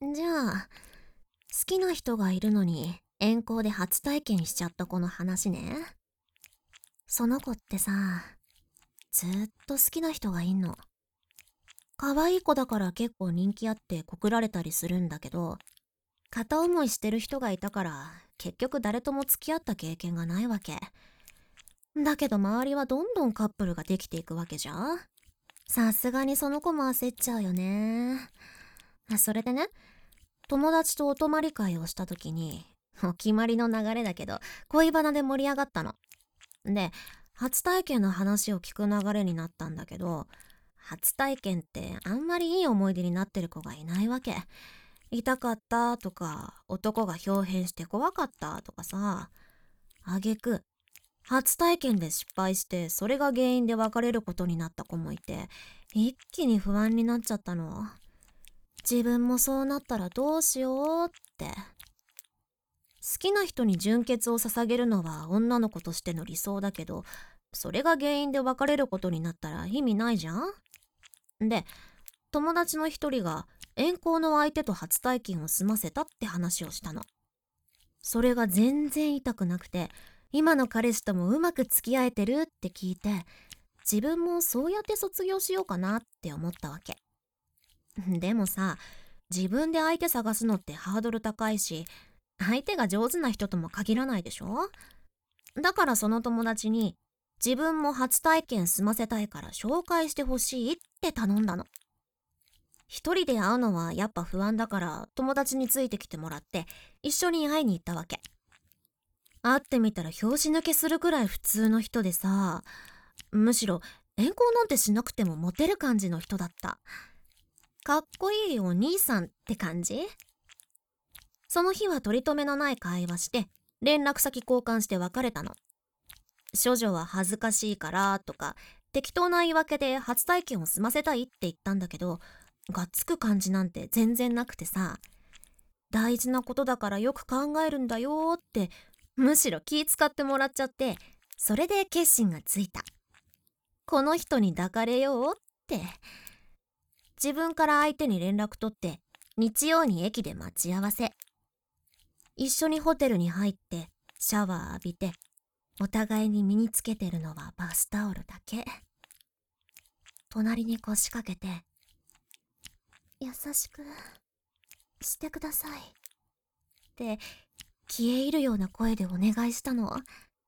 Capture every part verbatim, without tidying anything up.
じゃあ、好きな人がいるのに遠行で初体験しちゃった子の話ね。その子ってさ、ずーっと好きな人がいんの。可愛い子だから結構人気あって告られたりするんだけど、片思いしてる人がいたから結局誰とも付き合った経験がないわけ。だけど周りはどんどんカップルができていくわけじゃん。さすがにその子も焦っちゃうよね。それでね、友達とお泊まり会をした時に、お決まりの流れだけど恋バナで盛り上がったの。で、初体験の話を聞く流れになったんだけど、初体験ってあんまりいい思い出になってる子がいないわけ。痛かったとか、男が表変して怖かったとかさ。あげく、初体験で失敗してそれが原因で別れることになった子もいて、一気に不安になっちゃったの。自分もそうなったらどうしようって。好きな人に純潔を捧げるのは女の子としての理想だけど、それが原因で別れることになったら意味ないじゃん。で、友達の一人が遠行の相手と初体験を済ませたって話をしたの。それが全然痛くなくて、今の彼氏ともうまく付き合えてるって聞いて、自分もそうやって卒業しようかなって思ったわけ。でもさ、自分で相手探すのってハードル高いし、相手が上手な人とも限らないでしょ。だからその友達に、自分も初体験済ませたいから紹介してほしいって頼んだの。一人で会うのはやっぱ不安だから友達についてきてもらって一緒に会いに行ったわけ。会ってみたら拍子抜けするくらい普通の人でさ、むしろ遠行なんてしなくてもモテる感じの人だった。かっこいいお兄さんって感じ。その日は取り留めのない会話して連絡先交換して別れたの。処女は恥ずかしいからとか適当な言い訳で初体験を済ませたいって言ったんだけど、がっつく感じなんて全然なくてさ、大事なことだからよく考えるんだよってむしろ気使ってもらっちゃって、それで決心がついた。この人に抱かれようって。自分から相手に連絡取って日曜に駅で待ち合わせ、一緒にホテルに入ってシャワー浴びて、お互いに身につけてるのはバスタオルだけ。隣に腰掛けて、優しくしてくださいって消え入るような声でお願いしたの。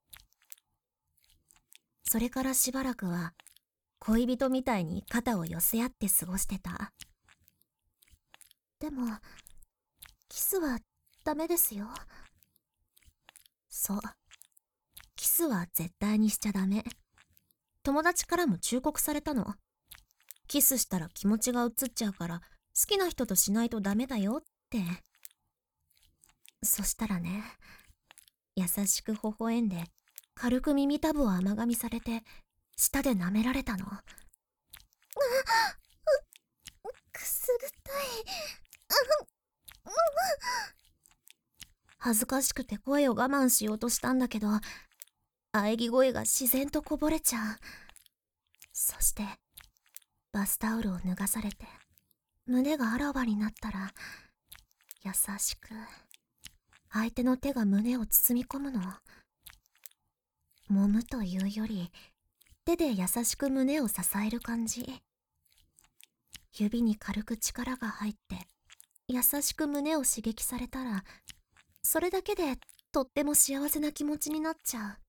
それからしばらくは恋人みたいに肩を寄せ合って過ごしてた。でもキスはダメですよ。そう、キスは絶対にしちゃダメ。友達からも忠告されたの。キスしたら気持ちが移っちゃうから好きな人としないとダメだよって。そしたらね、優しく微笑んで軽く耳たぶを甘噛みされて舌で舐められたの。くすぐったい。恥ずかしくて声を我慢しようとしたんだけど、喘ぎ声が自然とこぼれちゃう。そしてバスタオルを脱がされて胸があらわになったら、優しく相手の手が胸を包み込むの。揉むというより手で優しく胸を支える感じ。指に軽く力が入って優しく胸を刺激されたら、それだけでとっても幸せな気持ちになっちゃう。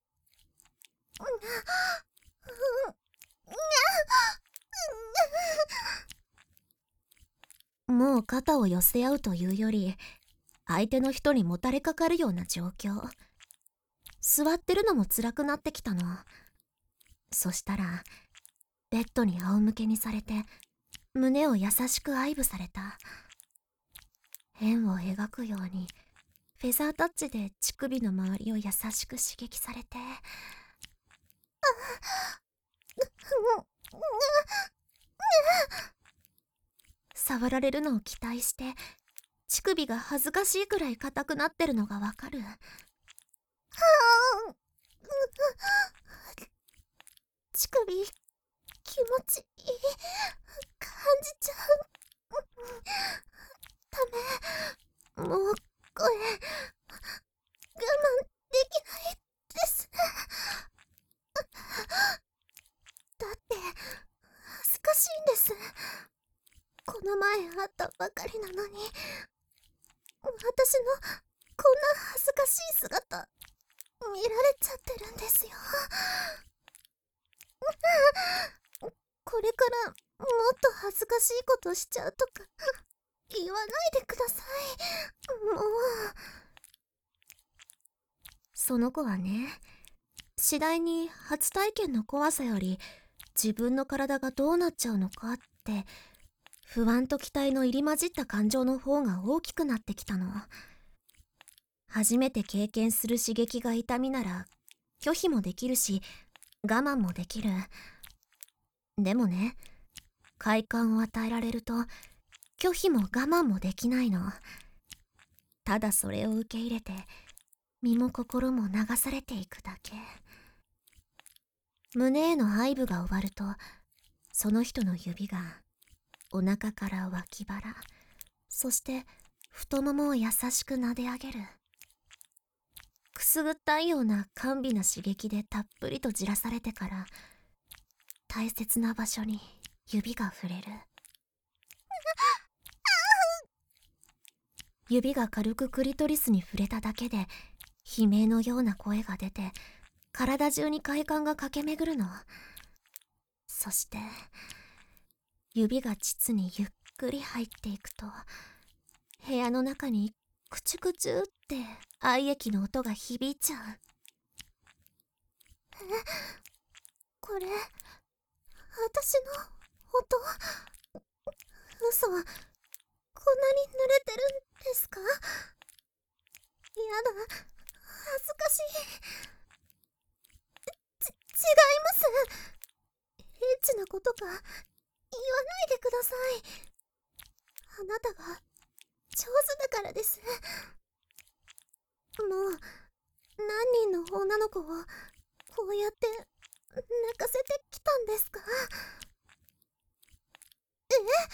もう肩を寄せ合うというより、相手の人にもたれかかるような状況。座ってるのも辛くなってきたの。そしたらベッドに仰向けにされて胸を優しく愛撫された。円を描くようにフェザータッチで乳首の周りを優しく刺激されて、触られるのを期待して乳首が恥ずかしいくらい硬くなってるのがわかる。乳首気持ちいい感じちゃう。ダメ、 もうこれ、我慢できないです。だって、恥ずかしいんです。この前会ったばかりなのに、私のこんな恥ずかしい姿、見られちゃってるんですよ。これからもっと恥ずかしいことしちゃうとか言わないでください。もう。その子はね、次第に初体験の怖さより自分の体がどうなっちゃうのかって不安と期待の入り混じった感情の方が大きくなってきたの。初めて経験する刺激が痛みなら拒否もできるし我慢もできる。でもね、快感を与えられると拒否も我慢もできないの。ただそれを受け入れて身も心も流されていくだけ。胸への愛撫が終わるとその人の指がお腹から脇腹、そして太ももを優しく撫で上げる。くすぐったいような甘美な刺激でたっぷりとじらされてから大切な場所に指が触れる。指が軽くクリトリスに触れただけで悲鳴のような声が出て体中に快感が駆け巡るの。そして指が膣にゆっくり入っていくと部屋の中にクチュクチュって愛液の音が響いちゃう。え、これ私の音？嘘、こんなに濡れてるんですか？やだ、恥ずかしい。ち、違います。エッチなことか言わないでください。あなたが上手だからです。もう何人の女の子をこうやって泣かせてきたんですか？え？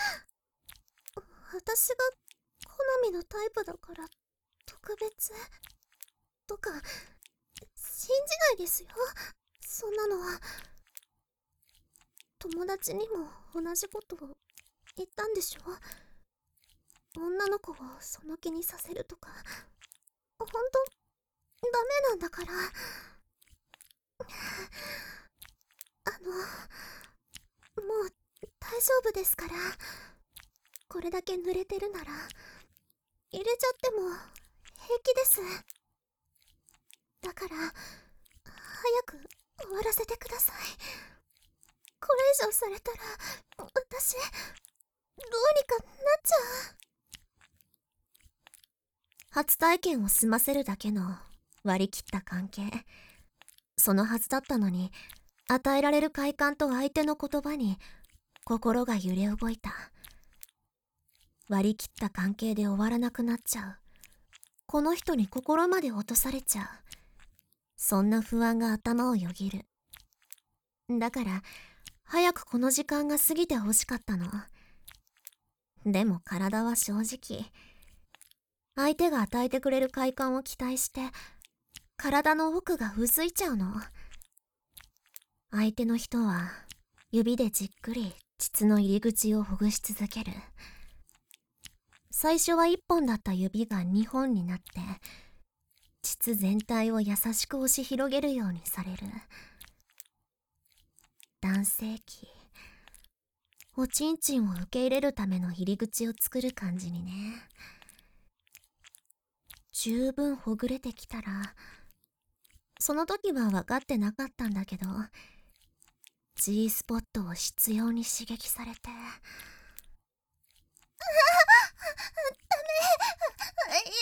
私が好みのタイプだから特別とか信じないですよ、そんなのは。友達にも同じことを言ったんでしょ？女の子をその気にさせるとかほんとダメなんだから。あの、もう大丈夫ですから。これだけ濡れてるなら入れちゃっても平気です。だから早く終わらせてください。これ以上されたら私どうにかなっちゃう。初体験を済ませるだけの割り切った関係、そのはずだったのに与えられる快感と相手の言葉に心が揺れ動いた。割り切った関係で終わらなくなっちゃう、この人に心まで落とされちゃう、そんな不安が頭をよぎる。だから早くこの時間が過ぎてほしかったの。でも体は正直相手が与えてくれる快感を期待して体の奥がうずいちゃうの。相手の人は指でじっくり膣の入り口をほぐし続ける。最初はいっぽんだった指がにほんになって膣全体を優しく押し広げるようにされる。男性器、おちんちんを受け入れるための入り口を作る感じにね。十分ほぐれてきたら、その時は分かってなかったんだけど G スポットを執拗に刺激されて、ダメ、やだ、ダメ、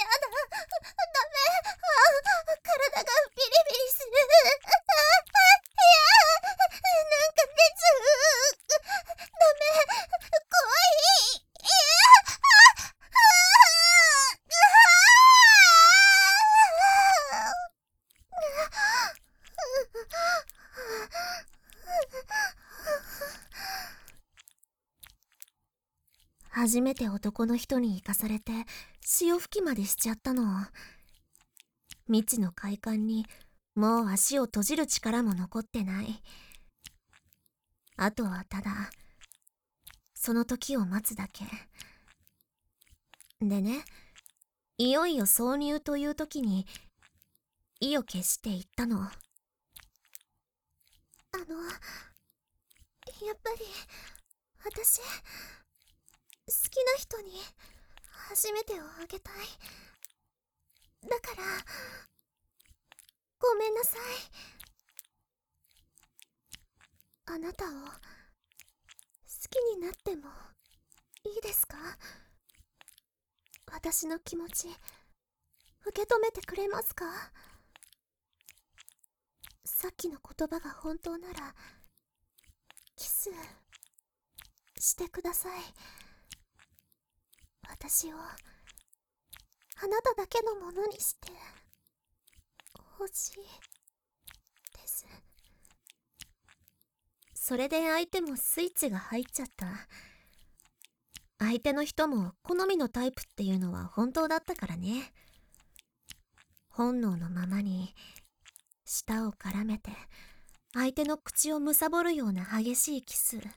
体がビリビリする。いや、なんか出ちゃう。ダメ、怖い。いや、 初めて男の人に行かされて潮吹きまでしちゃったの。未知の快感にもう足を閉じる力も残ってない。あとはただその時を待つだけでね、いよいよ挿入という時に意を決して言ったの。あのやっぱり私好きな人に初めてをあげたい。だからごめんなさい。あなたを好きになってもいいですか？私の気持ち受け止めてくれますか？さっきの言葉が本当ならキスしてください。私をあなただけのものにしてほしいです。それで相手もスイッチが入っちゃった。相手の人も好みのタイプっていうのは本当だったからね。本能のままに舌を絡めて相手の口を貪るような激しいキス。フ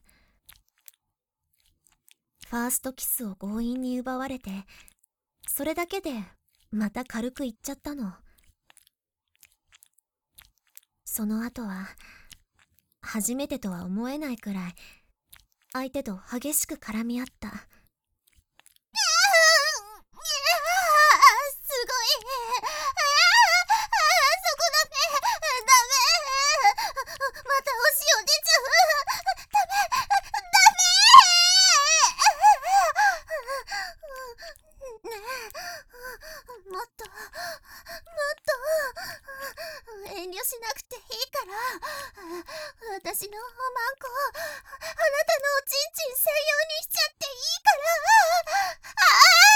ァーストキスを強引に奪われて、それだけでまた軽く言っちゃったの。その後は初めてとは思えないくらい相手と激しく絡み合った。しなくていいから私のおまんこあなたのおちんちん専用にしちゃっていいから。あ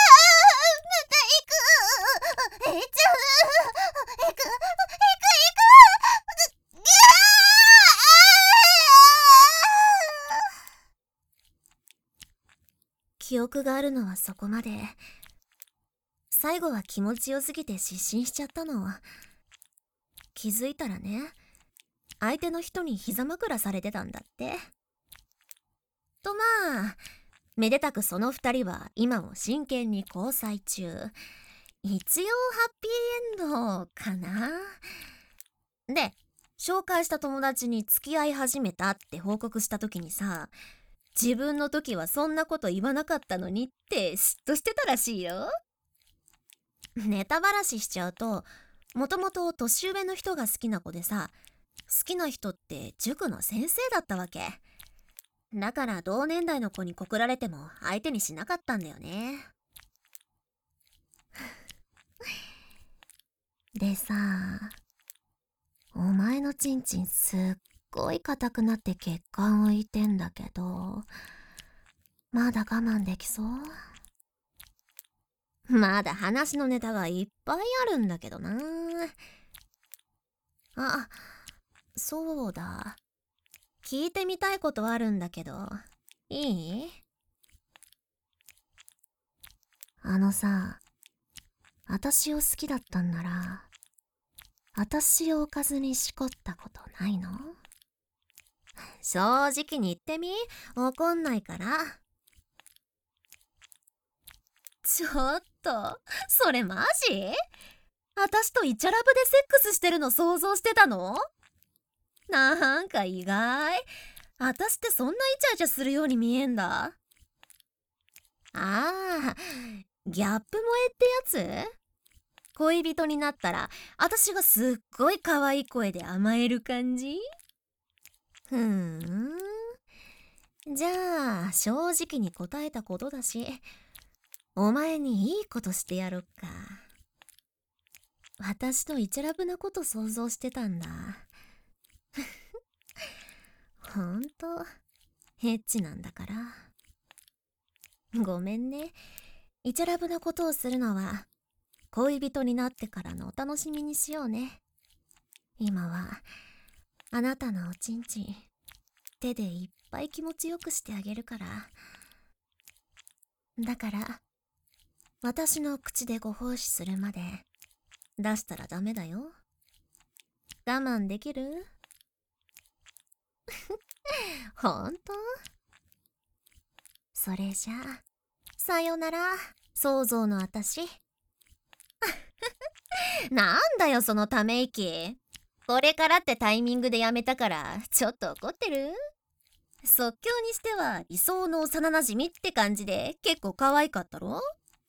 あまた行く行っちゃう行く行く行くギャー。記憶があるのはそこまで。最後は気持ちよすぎて失神しちゃったの。気づいたらね、相手の人に膝枕されてたんだって。とまあ、めでたくその二人は今も真剣に交際中。一応ハッピーエンドかな。で、紹介した友達に付き合い始めたって報告した時にさ、自分の時はそんなこと言わなかったのにって嫉妬してたらしいよ。ネタばらししちゃうと、もともと年上の人が好きな子でさ、好きな人って塾の先生だったわけ。だから同年代の子に告られても相手にしなかったんだよね。でさ、お前のチンチンすっごい硬くなって血管浮いてんだけど、まだ我慢できそう？まだ話のネタがいっぱいあるんだけどな。あ、そうだ。聞いてみたいことあるんだけど、いい？あのさ、私を好きだったんなら、私をおかずにしこったことないの？正直に言ってみ？怒んないから。ちょっと、それマジ？私とイチャラブでセックスしてるの想像してたの？なんか意外。私ってそんなイチャイチャするように見えんだ。ああ、ギャップ萌えってやつ？恋人になったら私がすっごい可愛い声で甘える感じ？ふーん。じゃあ正直に答えたことだし、お前にいいことしてやろっか。私とイチャラブなこと想像してたんだ。ほんとエッチなんだから。ごめんね。イチャラブなことをするのは恋人になってからのお楽しみにしようね。今はあなたのおちんちん手でいっぱい気持ちよくしてあげるから。 だから私の口でご奉仕するまで出したらダメだよ。我慢できる？ほんと？それじゃあさよなら想像のあたし。なんだよそのため息。これからってタイミングでやめたからちょっと怒ってる？即興にしては理想の幼なじみって感じで結構可愛かったろ？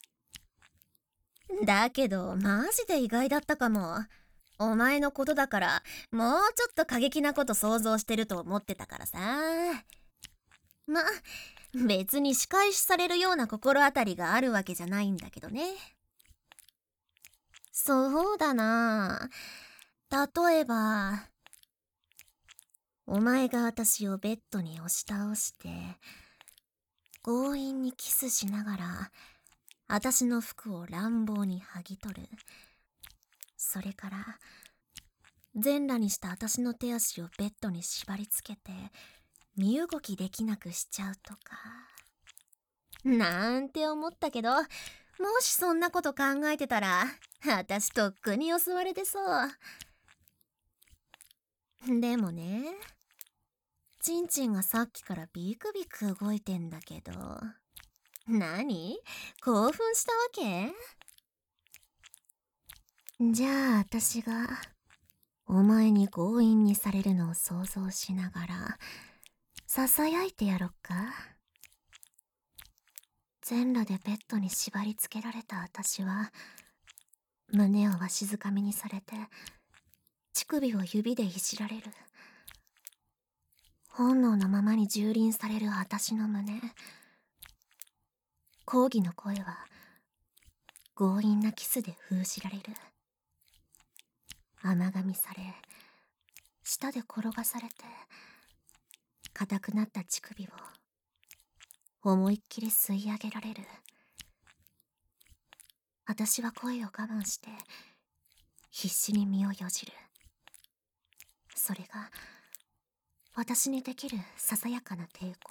だけどマジで意外だったかも。お前のことだからもうちょっと過激なこと想像してると思ってたからさ。ま、別に仕返しされるような心当たりがあるわけじゃないんだけどね。そうだな。例えばお前が私をベッドに押し倒して強引にキスしながら私の服を乱暴に剥ぎ取る。それから全裸にした私の手足をベッドに縛り付けて身動きできなくしちゃうとかなんて思ったけど、もしそんなこと考えてたら私とっくに襲われてそう。でもね、チンチンがさっきからビクビク動いてんだけど、何？興奮したわけ？じゃあ私がお前に強引にされるのを想像しながらささやいてやろっか。全裸でベッドに縛り付けられた私は胸をわしづかみにされて乳首を指でいじられる。本能のままに蹂躙される私の胸。抗議の声は強引なキスで封じられる。甘噛みされ舌で転がされて硬くなった乳首を思いっきり吸い上げられる。私は声を我慢して必死に身をよじる。それが私にできるささやかな抵抗。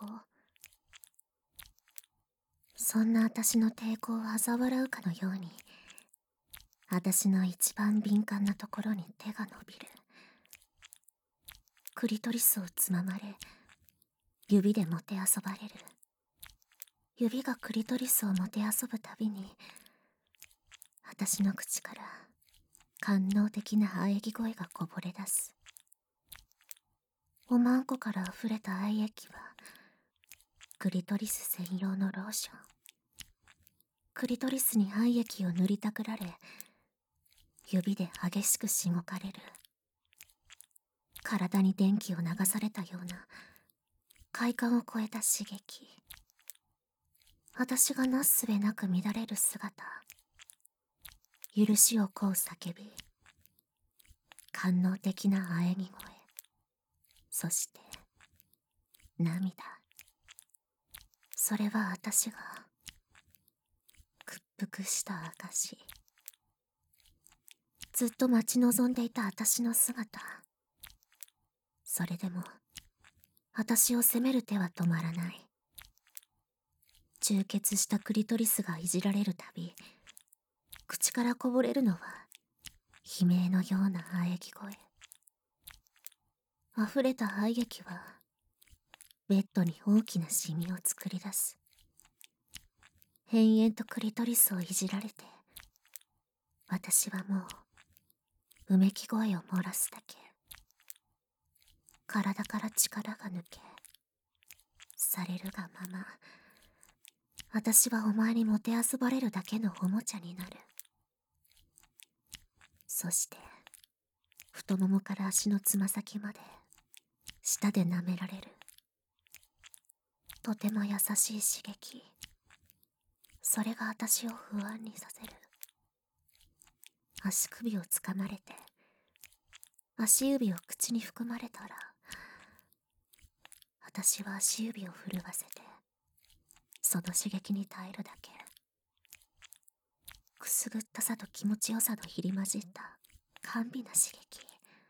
そんな私の抵抗を嘲笑うかのように私の一番敏感なところに手が伸びる。クリトリスをつままれ指でもてあそばれる。指がクリトリスをもてあそぶたびに私の口から官能的な喘ぎ声がこぼれ出す。おまんこから溢れた愛液はクリトリス専用のローション。クリトリスに愛液を塗りたくられ指で激しくしごかれる。体に電気を流されたような快感を超えた刺激。私がなすすべなく乱れる姿。許しを請う叫び。官能的な喘ぎ声。そして涙。それは私が屈服した証。ずっと待ち望んでいた私の姿。それでも私を責める手は止まらない。充血したクリトリスがいじられるたび口からこぼれるのは悲鳴のような喘ぎ声。溢れた愛液はベッドに大きなシミを作り出す。延々とクリトリスをいじられて私はもううめき声を漏らすだけ。体から力が抜けされるがまま私はお前にもてあそばれるだけのおもちゃになる。そして太ももから足のつま先まで舌で舐められる。とても優しい刺激。それが私を不安にさせる。足首をつかまれて足指を口に含まれたら私は足指を震わせてその刺激に耐えるだけ。くすぐったさと気持ちよさの入り混じった甘美な刺激。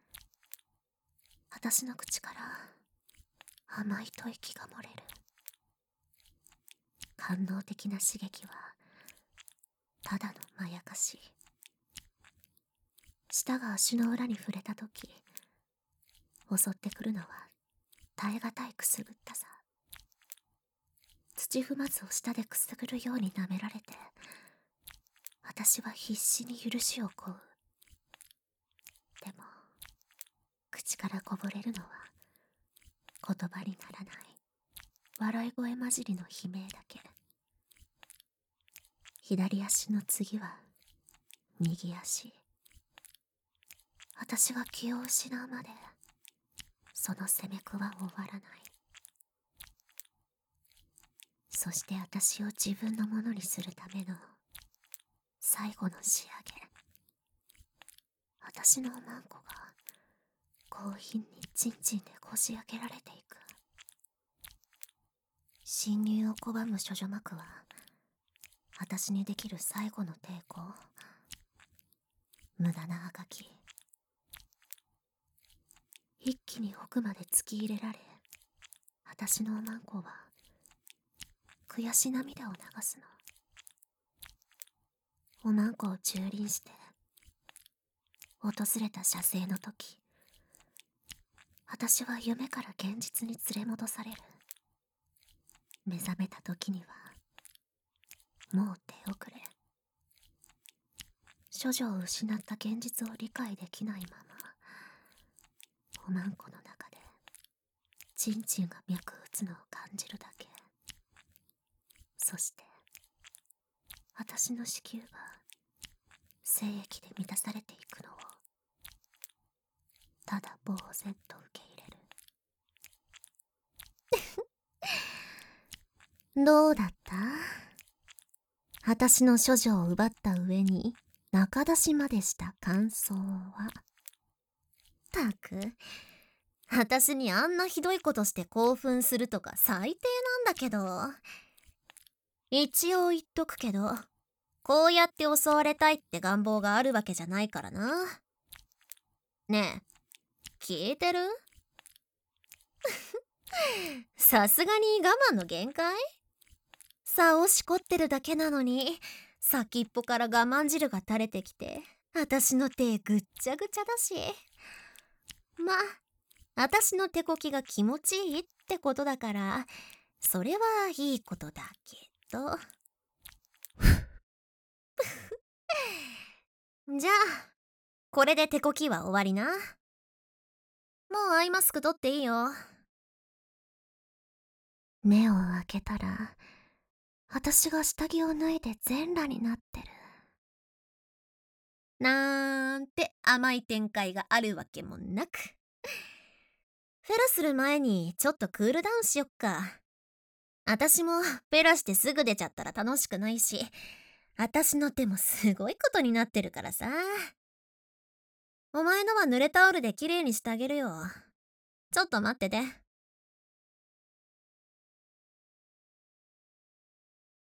私の口から甘い吐息が漏れる。 反応的な刺激はただのまやかし。舌が足の裏に触れたとき、襲ってくるのは耐え難いくすぐったさ。土踏まずを舌でくすぐるように舐められて、私は必死に許しを請う。でも口からこぼれるのは言葉にならない笑い声混じりの悲鳴だけ。左足の次は右足。私が気を失うまでその責め苦は終わらない。そして私を自分のものにするための最後の仕上げ。私のおまんこが高品にチンチンでこじ開けられていく。侵入を拒む処女膜は私にできる最後の抵抗。無駄なあがき。一気に奥まで突き入れられ、私のおまんこは悔し涙を流すの。おまんこを蹂躙して訪れた射精の時、私は夢から現実に連れ戻される。目覚めた時にはもう手遅れ。処女を失った現実を理解できないまま、おまんこの中でチンチンが脈打つのを感じるだけ。そして私の子宮が精液で満たされていくのをただ呆然と受け入れる。どうだった？私の処女を奪った上に仲出しまでした感想は。たく、私にあんなひどいことして興奮するとか最低なんだけど。一応言っとくけど、こうやって襲われたいって願望があるわけじゃないからな。ねえ、聞いてる？さすがに我慢の限界？さをしこってるだけなのに、先っぽから我慢汁が垂れてきて、私の手ぐっちゃぐちゃだし。ま、私の手こきが気持ちいいってことだから、それはいいことだけど。じゃあ、これで手こきは終わりな。もうアイマスク取っていいよ。目を開けたら、私が下着を脱いで全裸になってる。なんて甘い展開があるわけもなく。フェラする前にちょっとクールダウンしよっか。私もフェラしてすぐ出ちゃったら楽しくないし、私の手もすごいことになってるからさ。お前のは濡れタオルできれいにしてあげるよ。ちょっと待ってて。